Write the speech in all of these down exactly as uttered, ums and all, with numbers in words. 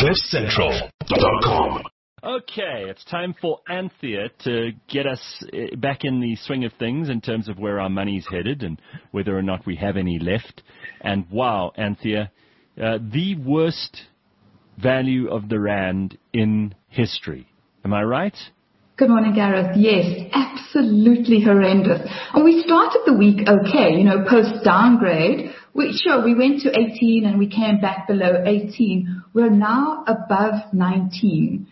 cliff central dot com. Okay, it's time for Anthea to get us uh, back in the swing of things in terms of where our money's headed and whether or not we have any left. And wow, Anthea, uh, the worst value of the rand in history. Am I right? Good morning, Gareth. Yes, absolutely horrendous. And we started the week okay, you know, post-downgrade. We, sure, we went to eighteen and we came back below eighteen. We're now above nineteen.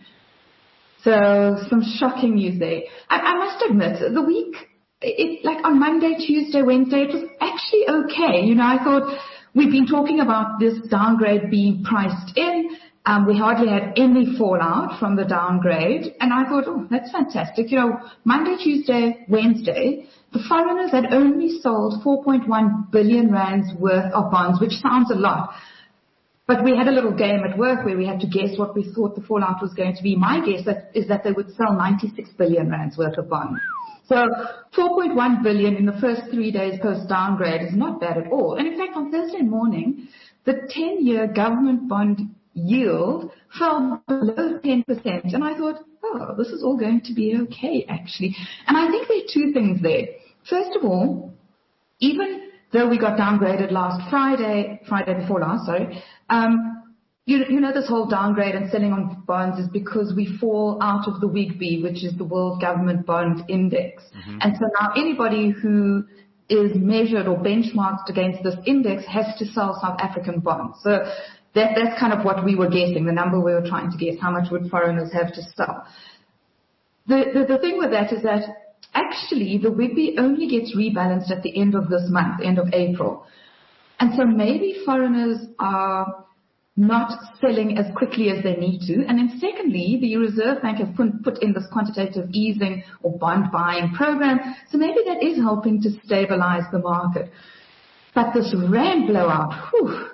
So some shocking news there. I, I must admit, the week, it, like on Monday, Tuesday, Wednesday, it was actually okay. You know, I thought we've been talking about this downgrade being priced in. Um, we hardly had any fallout from the downgrade. And I thought, oh, that's fantastic. You know, Monday, Tuesday, Wednesday, the foreigners had only sold four point one billion rands worth of bonds, which sounds a lot. But we had a little game at work where we had to guess what we thought the fallout was going to be. My guess that, is that they would sell ninety-six billion rands worth of bonds. So four point one billion in the first three days post-downgrade is not bad at all. And in fact, on Thursday morning, the ten-year government bond yield fell below ten percent. And I thought, oh, this is all going to be okay, actually. And I think there are two things there. First of all, even though we got downgraded last Friday, Friday before last, sorry, um, you, you know this whole downgrade and selling on bonds is because we fall out of the W I G B, which is the World Government Bond Index. Mm-hmm. And so now anybody who is measured or benchmarked against this index has to sell South African bonds. So that, that's kind of what we were guessing, the number we were trying to guess, how much would foreigners have to sell. The, the, the thing with that is that actually the W I G B only gets rebalanced at the end of this month, end of April. And so maybe foreigners are not selling as quickly as they need to. And then secondly, the Reserve Bank has put, put in this quantitative easing or bond buying program. So maybe that is helping to stabilize the market. But this rand blowout, whew.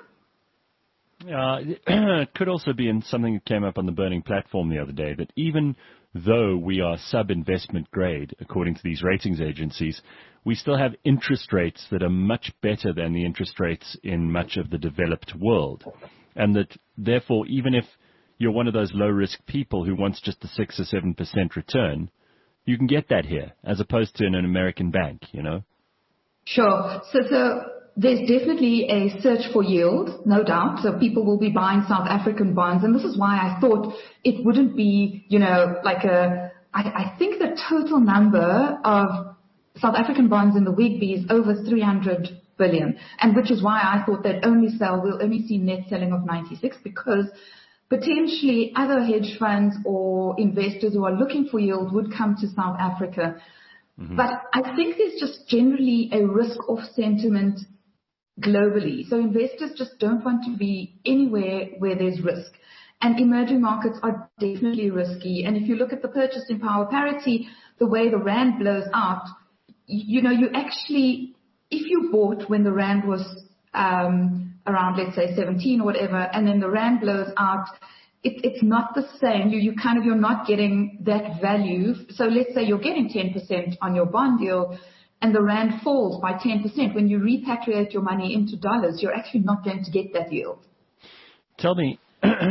Uh, it could also be in something that came up on the Burning Platform the other day, that even though we are sub-investment grade, according to these ratings agencies, we still have interest rates that are much better than the interest rates in much of the developed world. And that, therefore, even if you're one of those low-risk people who wants just a six or seven percent return, you can get that here, as opposed to in an American bank, you know? Sure. So, so there's definitely a search for yield, no doubt. So people will be buying South African bonds. And this is why I thought it wouldn't be, you know, like a, I, I think the total number of South African bonds in the W I G B is over three hundred billion. And which is why I thought they'd only sell, we'll only see net selling of ninety-six, because potentially other hedge funds or investors who are looking for yield would come to South Africa. Mm-hmm. But I think there's just generally a risk-off sentiment globally. So investors just don't want to be anywhere where there's risk. And emerging markets are definitely risky. And if you look at the purchasing power parity, the way the rand blows out, you know, you actually, if you bought when the rand was um, around, let's say, seventeen or whatever, and then the rand blows out, it, it's not the same. You, you kind of, you're not getting that value. So let's say you're getting ten percent on your bond yield, and the rand falls by ten percent. When you repatriate your money into dollars, you're actually not going to get that yield. Tell me,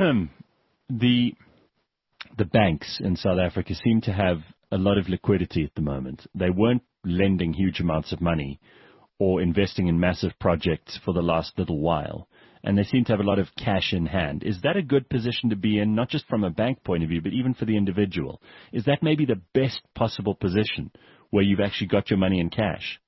the the banks in South Africa seem to have a lot of liquidity at the moment. They weren't lending huge amounts of money or investing in massive projects for the last little while, and they seem to have a lot of cash in hand. Is that a good position to be in, not just from a bank point of view, but even for the individual? Is that maybe the best possible position where you've actually got your money in cash?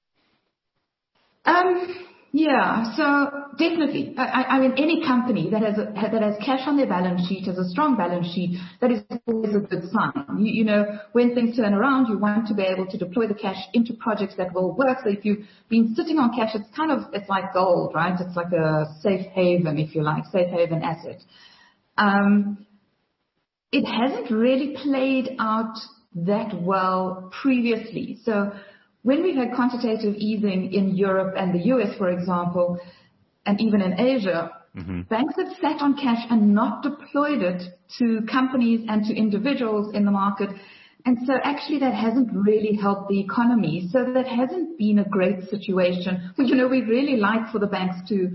Um, yeah, so definitely. I, I mean, any company that has a, that has cash on their balance sheet, has a strong balance sheet, that is always a good sign. You, you know, when things turn around, you want to be able to deploy the cash into projects that will work. So if you've been sitting on cash, it's kind of, it's like gold, right? It's like a safe haven, if you like, safe haven asset. Um, it hasn't really played out that well previously. So when we've had quantitative easing in Europe and the U S, for example, and even in Asia, mm-hmm. banks have sat on cash and not deployed it to companies and to individuals in the market. And so actually that hasn't really helped the economy. So that hasn't been a great situation. You know, we'd really like for the banks to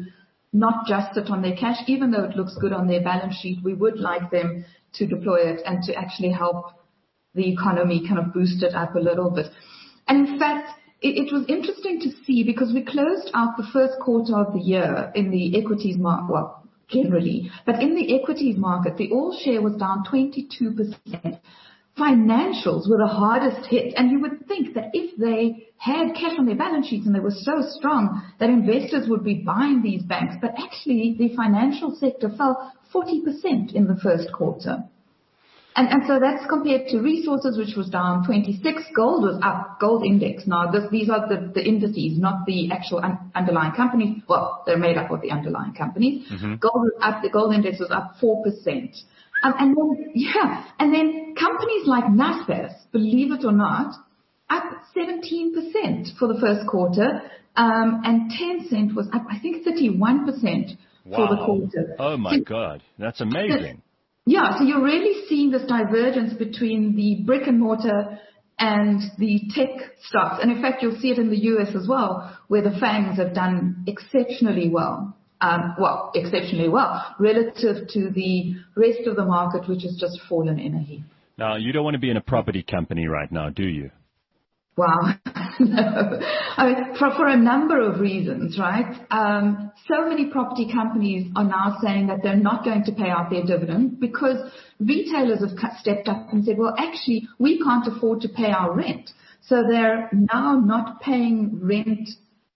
not just sit on their cash, even though it looks good on their balance sheet. We would like them to deploy it and to actually help the economy kind of boost it up a little bit. And in fact, it, it was interesting to see because we closed out the first quarter of the year in the equities market, well, generally, but in the equities market, the all share was down twenty-two percent. Financials were the hardest hit, and you would think that if they had cash on their balance sheets and they were so strong that investors would be buying these banks, but actually the financial sector fell forty percent in the first quarter. And, and so that's compared to resources, which was down twenty-six. Gold was up, gold index. Now, this, these are the, the indices, not the actual un, underlying companies. Well, they're made up of the underlying companies. Mm-hmm. Gold was up, the gold index was up four percent. Um, and then, yeah, and then companies like Naspers, believe it or not, up seventeen percent for the first quarter, um, and Tencent was up, I think, thirty-one percent wow. for the quarter. Oh my so, God, that's amazing. So, yeah, so you're really seeing this divergence between the brick and mortar and the tech stocks. And in fact, you'll see it in the U S as well, where the FANGs have done exceptionally well. Um, well, exceptionally well, relative to the rest of the market, which has just fallen in a heap. Now, you don't want to be in a property company right now, do you? Wow. No. I mean, for, for a number of reasons, right? Um, so many property companies are now saying that they're not going to pay out their dividend because retailers have cut, stepped up and said, well, actually, we can't afford to pay our rent. So they're now not paying rent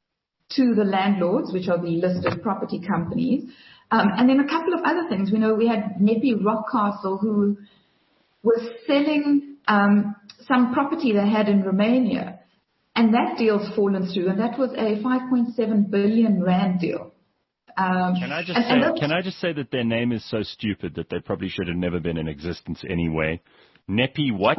to the landlords, which are the listed property companies. Um, and then a couple of other things. We know we had Nepi Rockcastle, who was selling um, some property they had in Romania, and that deal's fallen through, and that was a five point seven billion rand deal. Um, can I just and, say, and can I just say that their name is so stupid that they probably should have never been in existence anyway? Nepi what?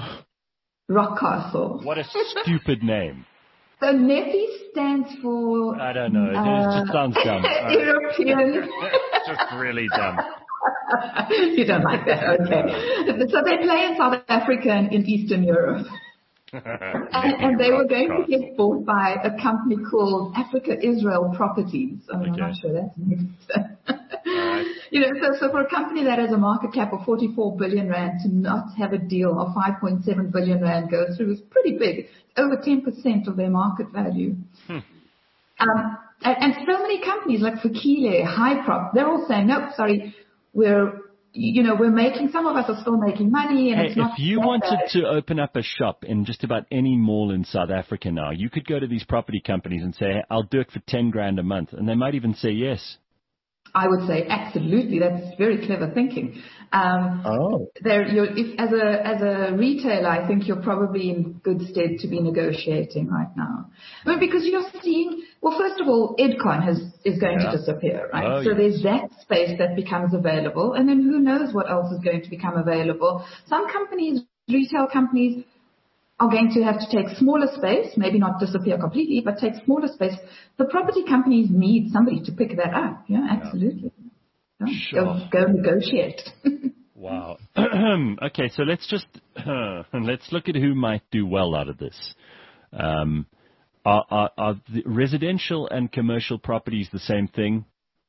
Rockcastle. What a stupid name. So Nepi stands for... I don't know. It uh, just sounds dumb. European. It's just really dumb. You don't like that, okay. So they play in South Africa and in Eastern Europe. and, and they were going to get bought by a company called Africa Israel Properties. I mean, okay. I'm not sure that's right. You know, so, so for a company that has a market cap of forty-four billion rand to not have a deal of five point seven billion rand go through is pretty big. It's over ten percent of their market value. Hmm. Um, and, and so many companies like Fikile, Hyprop, they're all saying, nope, sorry, we're, you know, we're making, some of us are still making money. And hey, it's not if you wanted bad. to open up a shop in just about any mall in South Africa now, you could go to these property companies and say, hey, I'll do it for ten grand a month. And they might even say yes. I would say absolutely. That's very clever thinking. Um, oh. There, you're, if, as a as a retailer, I think you're probably in good stead to be negotiating right now. I mean, because you're seeing, well, first of all, Edcon has is going yeah. to disappear, right? Oh, so yes. there's that space that becomes available, and then who knows what else is going to become available. Some companies, retail companies, are going to have to take smaller space, maybe not disappear completely, but take smaller space. The property companies need somebody to pick that up. Yeah, absolutely. Yeah. Sure. Go, go negotiate. Wow. Okay, so let's just uh, let's look at who might do well out of this. Um, are, are, are the residential and commercial properties the same thing?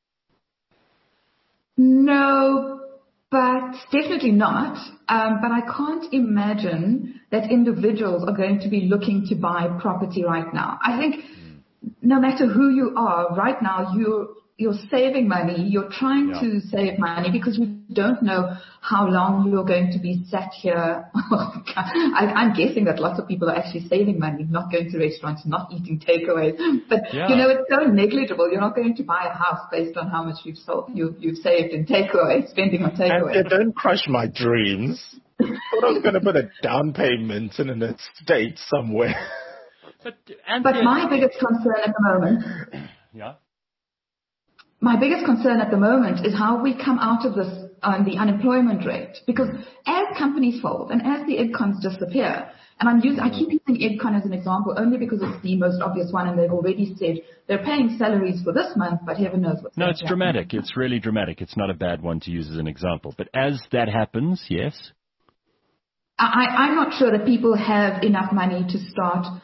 No. But definitely not. Um, but I can't imagine that individuals are going to be looking to buy property right now. I think no matter who you are, right now you're you're saving money. You're trying yeah. to save money because you don't know how long you're going to be sat here. I, I'm guessing that lots of people are actually saving money, not going to restaurants, not eating takeaways. But yeah. you know, it's so negligible. You're not going to buy a house based on how much you've sold, you, you've saved in takeaway, spending on takeaway. And don't crush my dreams. I thought I was going to put a down payment in an estate somewhere. But, but my biggest concern at the moment. Yeah. My biggest concern at the moment is how we come out of this on the unemployment rate. Because as companies fold and as the Edcons disappear, and I'm using, I keep using Edcon as an example only because it's the most obvious one, and they've already said they're paying salaries for this month, but heaven knows what's No, going it's to dramatic. happen. It's really dramatic. It's not a bad one to use as an example. But as that happens, yes? I, I'm not sure that people have enough money to start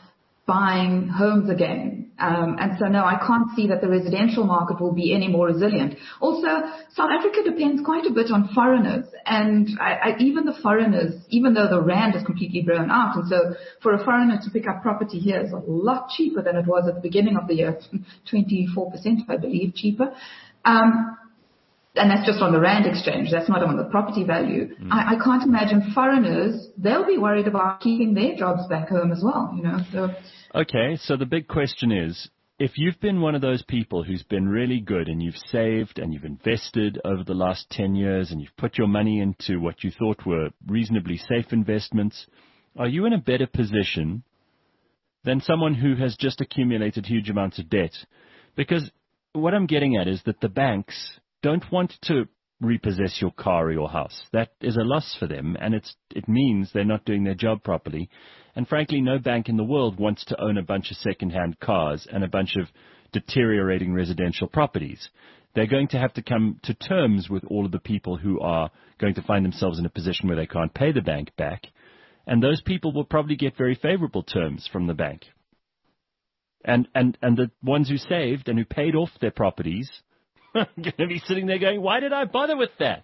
buying homes again. Um, and so, no, I can't see that the residential market will be any more resilient. Also, South Africa depends quite a bit on foreigners. And I, I, even the foreigners, even though the rand is completely blown out, and so for a foreigner to pick up property here is a lot cheaper than it was at the beginning of the year, twenty-four percent, I believe, cheaper. Um, And that's just on the rand exchange. That's not on the property value. Mm. I, I can't imagine foreigners, they'll be worried about keeping their jobs back home as well, you know. So. Okay, so the big question is, if you've been one of those people who's been really good and you've saved and you've invested over the last ten years and you've put your money into what you thought were reasonably safe investments, are you in a better position than someone who has just accumulated huge amounts of debt? Because what I'm getting at is that the banks don't want to repossess your car or your house. That is a loss for them, and it's, it means they're not doing their job properly. And frankly, no bank in the world wants to own a bunch of second-hand cars and a bunch of deteriorating residential properties. They're going to have to come to terms with all of the people who are going to find themselves in a position where they can't pay the bank back, and those people will probably get very favorable terms from the bank. And, and, and the ones who saved and who paid off their properties are going to be sitting there going, why did I bother with that?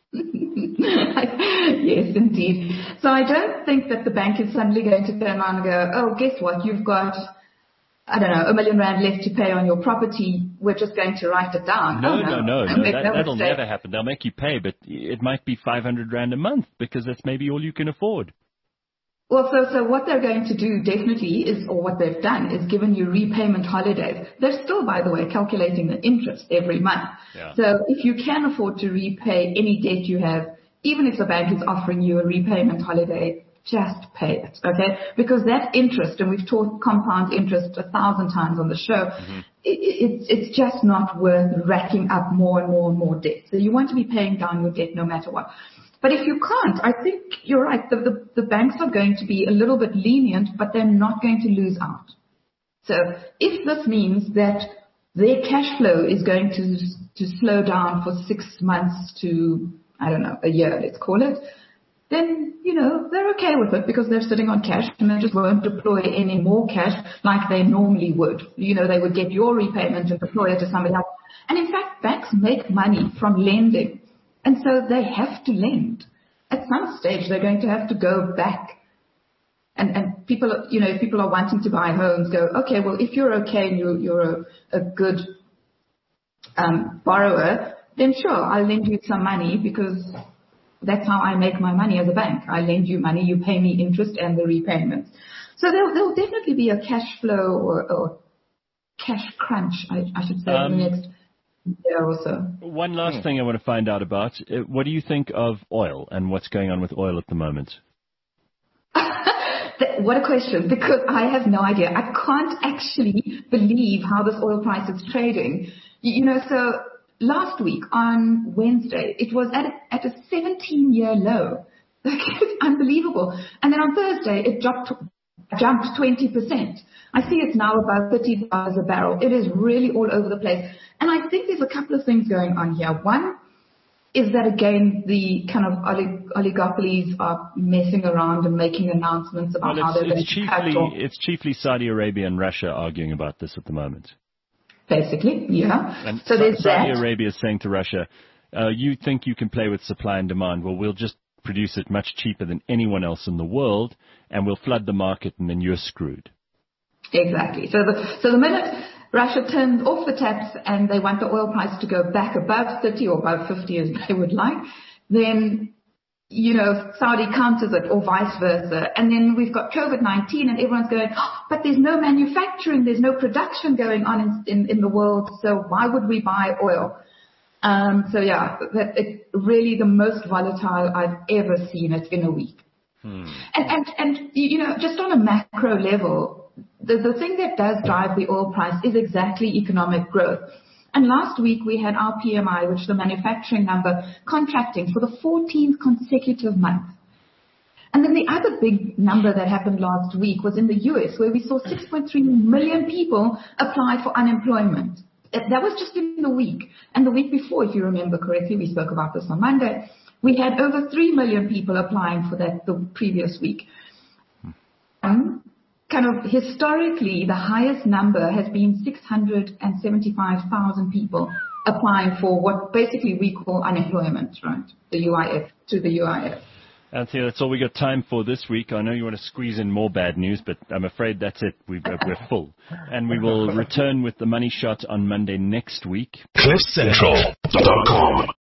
Yes, indeed. So I don't think that the bank is suddenly going to turn around and go, oh, guess what? You've got, I don't know, a million rand left to pay on your property. We're just going to write it down. No, oh, no, no. no. no that, that'll never happen. They'll make you pay, but it might be five hundred rand a month because that's maybe all you can afford. Well, so, so what they're going to do definitely is, or what they've done is given you repayment holidays. They're still, by the way, calculating the interest every month. Yeah. So if you can afford to repay any debt you have, even if the bank is offering you a repayment holiday, just pay it, okay? Because that interest, and we've taught compound interest a thousand times on the show, mm-hmm. it, it, it's just not worth racking up more and more and more debt. So you want to be paying down your debt no matter what. But if you can't, I think you're right. The, the, the banks are going to be a little bit lenient, but they're not going to lose out. So if this means that their cash flow is going to to slow down for six months to, I don't know, a year, let's call it, then, you know, they're okay with it because they're sitting on cash and they just won't deploy any more cash like they normally would. You know, they would get your repayment and deploy it to somebody else. And in fact, banks make money from lending. And so they have to lend. At some stage, they're going to have to go back. And, and people, you know, if people are wanting to buy homes, go, okay, well, if you're okay and you're, you're a, a good um, borrower, then sure, I'll lend you some money because that's how I make my money as a bank. I lend you money, you pay me interest and the repayments. So there will definitely be a cash flow or, or cash crunch, I, I should say, um, in the next year or so. One last thing I want to find out about. What do you think of oil and what's going on with oil at the moment? What a question, because I have no idea. I can't actually believe how this oil price is trading. You know, so last week on Wednesday, it was at a, at a seventeen-year low. Like, it's unbelievable. And then on Thursday, it dropped, jumped twenty percent. I see it's now about thirty dollars a barrel. It is really all over the place. And I think there's a couple of things going on here. One is that, again, the kind of olig- oligopolies are messing around and making announcements about well, how they're going chiefly, to cut off. It's chiefly Saudi Arabia and Russia arguing about this at the moment. Basically, yeah. And so there's Saudi that. Arabia is saying to Russia, uh, you think you can play with supply and demand. Well, we'll just produce it much cheaper than anyone else in the world, and we'll flood the market, and then you're screwed. Exactly. So the, so the minute Russia turns off the taps and they want the oil price to go back above thirty or above fifty as they would like, then, you know, Saudi counters it or vice versa. And then we've got COVID nineteen and everyone's going, oh, but there's no manufacturing, there's no production going on in, in, in the world, so why would we buy oil? Um, so yeah, that it's really the most volatile I've ever seen it in a week. Hmm. And, and, and, you know, just on a macro level, the, the thing that does drive the oil price is exactly economic growth. And last week we had our P M I, which is the manufacturing number, contracting for the fourteenth consecutive month. And then the other big number that happened last week was in the U S, where we saw six point three million people apply for unemployment. That was just in the week. And the week before, if you remember correctly, we spoke about this on Monday, we had over three million people applying for that the previous week. Um, kind of historically, the highest number has been six hundred seventy-five thousand people applying for what basically we call unemployment, right? The U I F, to the U I F. Anthea, that's all we got time for this week. I know you want to squeeze in more bad news, but I'm afraid that's it. We've, uh, we're full. And we will return with the Money Shot on Monday next week. cliff central dot com